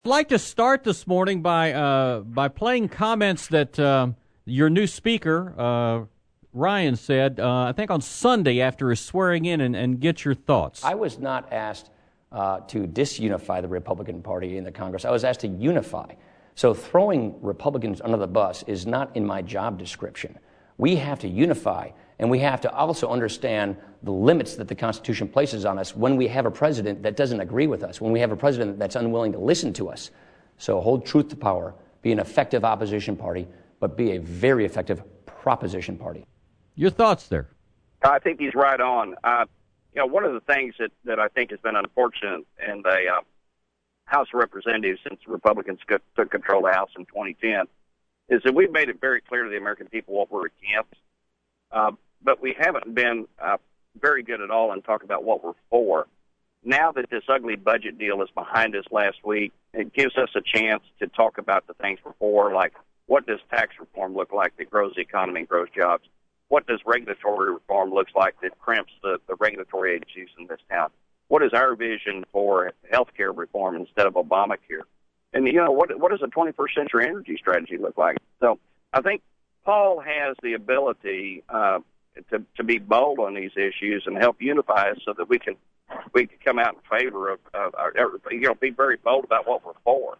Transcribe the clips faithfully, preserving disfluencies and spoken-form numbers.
I'd like to start this morning by uh, by playing comments that uh, your new speaker, uh, Ryan, said, uh, I think on Sunday after his swearing in, and, and get your thoughts. I was not asked uh, to disunify the Republican Party in the Congress. I was asked to unify. So throwing Republicans under the bus is not in my job description. We have to unify, and we have to also understand the limits that the Constitution places on us when we have a president that doesn't agree with us, when we have a president that's unwilling to listen to us. So hold truth to power, be an effective opposition party, but be a very effective proposition party. Your thoughts there? I think he's right on. Uh, you know, one of the things that, that I think has been unfortunate in the uh, House of Representatives since the Republicans took, took control of the House in twenty ten is that we've made it very clear to the American people what we're against, uh, but we haven't been uh, very good at all in talking about what we're for. Now that this ugly budget deal is behind us last week, it gives us a chance to talk about the things we're for, like what does tax reform look like that grows the economy and grows jobs? What does regulatory reform look like that crimps the, the regulatory agencies in this town? What is our vision for health care reform instead of Obamacare? And, you know, what what does a twenty-first century energy strategy look like? So I think Paul has the ability uh, to, to be bold on these issues and help unify us so that we can we can come out in favor of, uh, you know, be very bold about what we're for.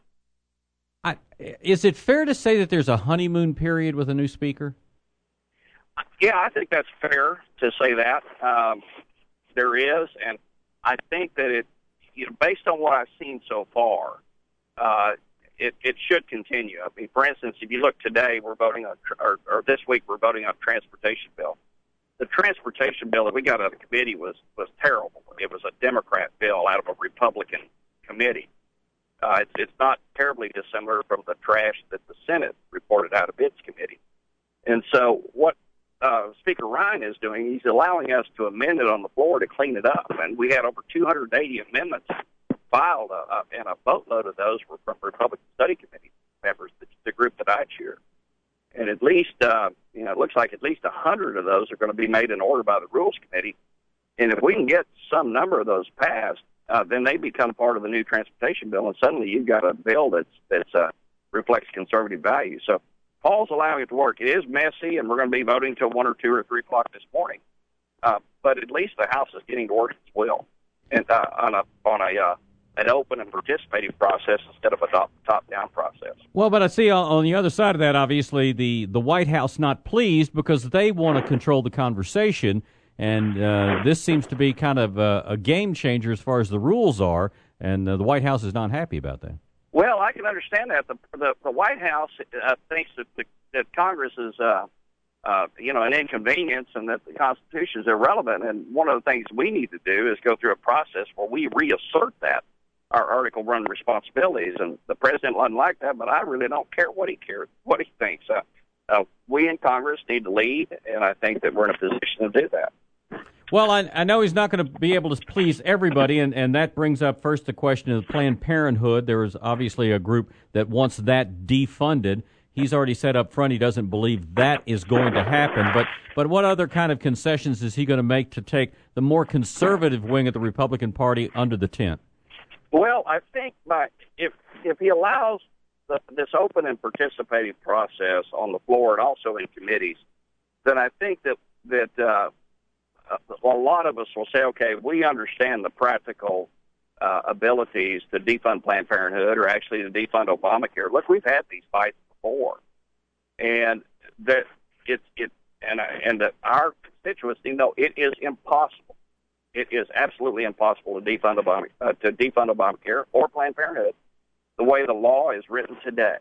I, is it fair to say that there's a honeymoon period with a new speaker? Yeah, I think that's fair to say that. Um, there is, and I think that it, you know, based on what I've seen so far, uh, it, it should continue. I mean, for instance, if you look today, we're voting on, or, or this week, we're voting on a transportation bill. The transportation bill that we got out of the committee was, was terrible. It was a Democrat bill out of a Republican committee. Uh, it's, it's not terribly dissimilar from the trash that the Senate reported out of its committee. And so what uh, Speaker Ryan is doing, he's allowing us to amend it on the floor to clean it up. And we had over two hundred eighty amendments filed, uh, uh, and a boatload of those were from Republican Study Committee members, the, the group that I chair. And at least, uh, you know, it looks like at least one hundred of those are going to be made in order by the Rules Committee. And if we can get some number of those passed, uh, then they become part of the new transportation bill, and suddenly you've got a bill that's that's uh, reflects conservative values. So Paul's allowing it to work. It is messy, and we're going to be voting till one or two or three o'clock this morning. Uh, but at least the House is getting to work its will, and uh, on a on a uh, an open and participating process instead of a top-down process. Well, but I see on the other side of that, obviously, the, the White House not pleased because they want to control the conversation, and uh, this seems to be kind of a, a game changer as far as the rules are, and uh, the White House is not happy about that. Well, I can understand that. The the, the White House uh, thinks that, the, that Congress is, uh, uh, you know, an inconvenience and that the Constitution is irrelevant, and one of the things we need to do is go through a process where we reassert that. Our Article One responsibilities, and the president doesn't like that, but I really don't care what he cares, what he thinks. Uh, uh, we in Congress need to lead, and I think that we're in a position to do that. Well, I, I know he's not going to be able to please everybody, and, and that brings up first the question of Planned Parenthood. There is obviously a group that wants that defunded. He's already said up front he doesn't believe that is going to happen. But but what other kind of concessions is he going to make to take the more conservative wing of the Republican Party under the tent? Well, I think by, if if he allows the, this open and participating process on the floor and also in committees, then I think that that uh, a lot of us will say, okay, we understand the practical uh, abilities to defund Planned Parenthood or actually to defund Obamacare. Look, we've had these fights before, and that it's it and and that our constituents know it is impossible. It is absolutely impossible to defund Obama, uh, to defund Obamacare or Planned Parenthood the way the law is written today.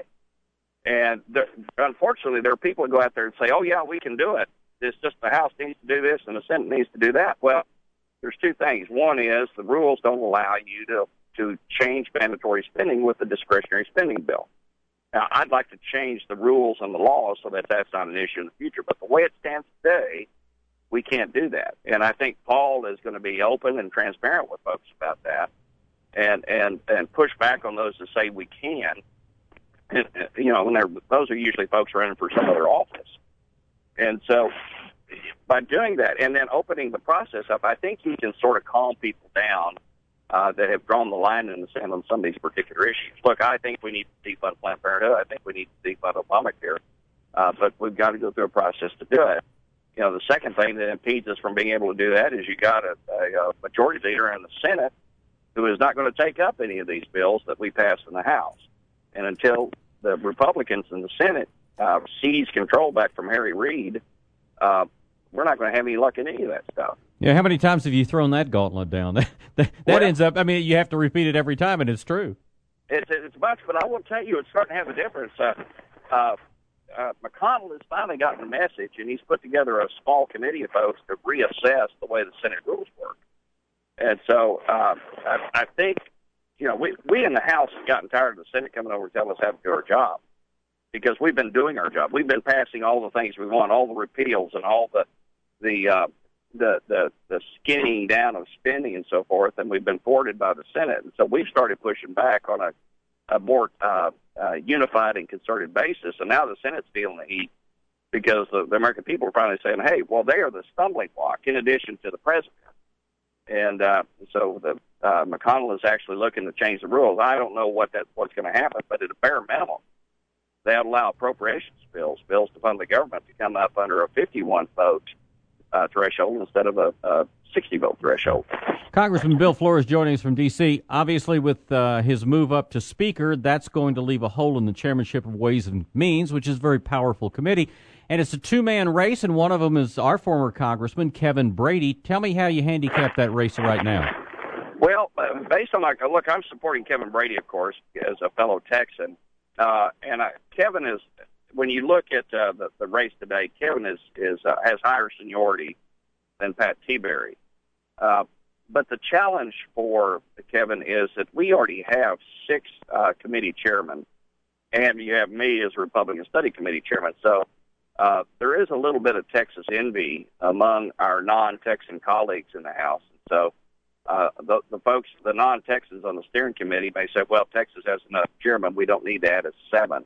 And there, unfortunately, there are people who go out there and say, "Oh yeah, we can do it. It's just the House needs to do this and the Senate needs to do that." Well, there's two things. One is the rules don't allow you to to change mandatory spending with the discretionary spending bill. Now, I'd like to change the rules and the laws so that that's not an issue in the future. But the way it stands today, we can't do that. And I think Paul is going to be open and transparent with folks about that and and, and push back on those that say we can. And, you know, when they're, those are usually folks running for some other office. And so by doing that and then opening the process up, I think he can sort of calm people down uh, that have drawn the line in the sand on some of these particular issues. Look, I think we need to defund Planned Parenthood. I think we need to defund Obamacare. Uh, but we've got to go through a process to do it. You know, the second thing that impedes us from being able to do that is you got a, a, a majority leader in the Senate who is not going to take up any of these bills that we pass in the House. And until the Republicans in the Senate uh, seize control back from Harry Reid, uh, we're not going to have any luck in any of that stuff. Yeah, how many times have you thrown that gauntlet down? that that well, ends up, I mean, you have to repeat it every time, and it's true. It's, it's much, but I will tell you, it's starting to have a difference. Uh, uh, uh, McConnell has finally gotten the message, and he's put together a small committee of folks to reassess the way the Senate rules work. And so uh, I, I think, you know, we, we in the House have gotten tired of the Senate coming over and telling us how to do our job, because we've been doing our job. We've been passing all the things we want, all the repeals and all the the uh, the, the the skinning down of spending and so forth, and we've been thwarted by the Senate. And so we've started pushing back on a, a more uh, uh, unified and concerted basis. And now the Senate's feeling the heat because the, the American people are finally saying, hey, well, they are the stumbling block in addition to the president. And uh, so the uh, McConnell is actually looking to change the rules. I don't know what that what's going to happen, but at a bare minimum, they'll allow appropriations bills, bills to fund the government, to come up under a fifty-one vote uh, threshold instead of a, a sixty vote threshold. Congressman Bill Flores joining us from D C Obviously, with uh, his move up to Speaker, that's going to leave a hole in the chairmanship of Ways and Means, which is a very powerful committee. And it's a two-man race, and one of them is our former Congressman, Kevin Brady. Tell me how you handicap that race right now. Well, uh, based on my look, I'm supporting Kevin Brady, of course, as a fellow Texan. Uh, and I, Kevin is, when you look at uh, the, the race today, Kevin is, is uh, has higher seniority than Pat Tiberi. Uh, but the challenge for Kevin is that we already have six uh, committee chairmen, and you have me as Republican Study Committee chairman. So uh, there is a little bit of Texas envy among our non-Texan colleagues in the House. So uh, the, the folks, the non-Texans on the steering committee may say, well, Texas has enough chairmen. We don't need to add a seven.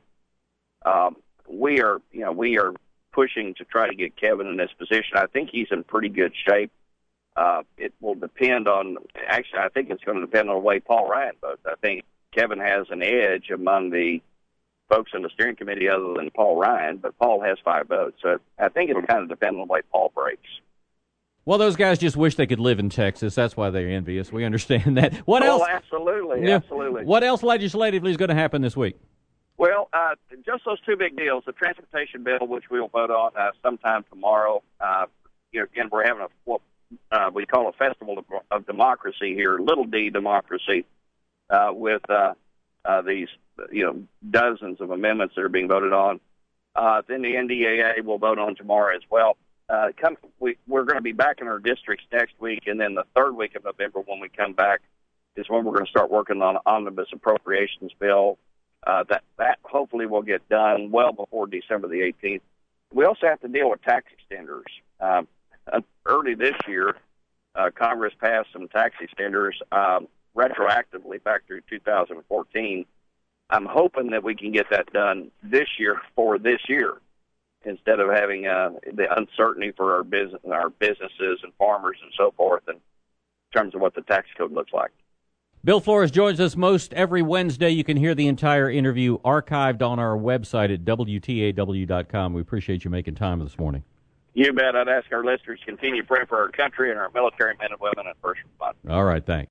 Um, we are, you know, we are pushing to try to get Kevin in this position. I think he's in pretty good shape. Uh, it will depend on, actually, I think it's going to depend on the way Paul Ryan votes. I think Kevin has an edge among the folks in the steering committee other than Paul Ryan, but Paul has five votes. So I think it'll kind of depend on the way Paul breaks. Well, those guys just wish they could live in Texas. That's why they're envious. We understand that. What oh, else? absolutely, yeah, absolutely. What else legislatively is going to happen this week? Well, uh, just those two big deals, the transportation bill, which we'll vote on uh, sometime tomorrow. Uh, you know, again, we're having a what uh, we call a festival of, of democracy here, little d democracy, uh, with uh, uh, these, you know, dozens of amendments that are being voted on. Uh, then the N D A A will vote on tomorrow as well. Uh, come, we, we're going to be back in our districts next week, and then the third week of November when we come back is when we're going to start working on an omnibus appropriations bill. Uh, that, that hopefully will get done well before December the eighteenth. We also have to deal with tax extenders. Um, early this year, uh, Congress passed some tax extenders um, retroactively back through two thousand fourteen. I'm hoping that we can get that done this year for this year, instead of having uh, the uncertainty for our business, our businesses and farmers and so forth in terms of what the tax code looks like. Bill Flores joins us most every Wednesday. You can hear the entire interview archived on our website at W T A W dot com. We appreciate you making time this morning. You bet. I'd ask our listeners to continue praying for our country and our military men and women and first responders. All right, thanks.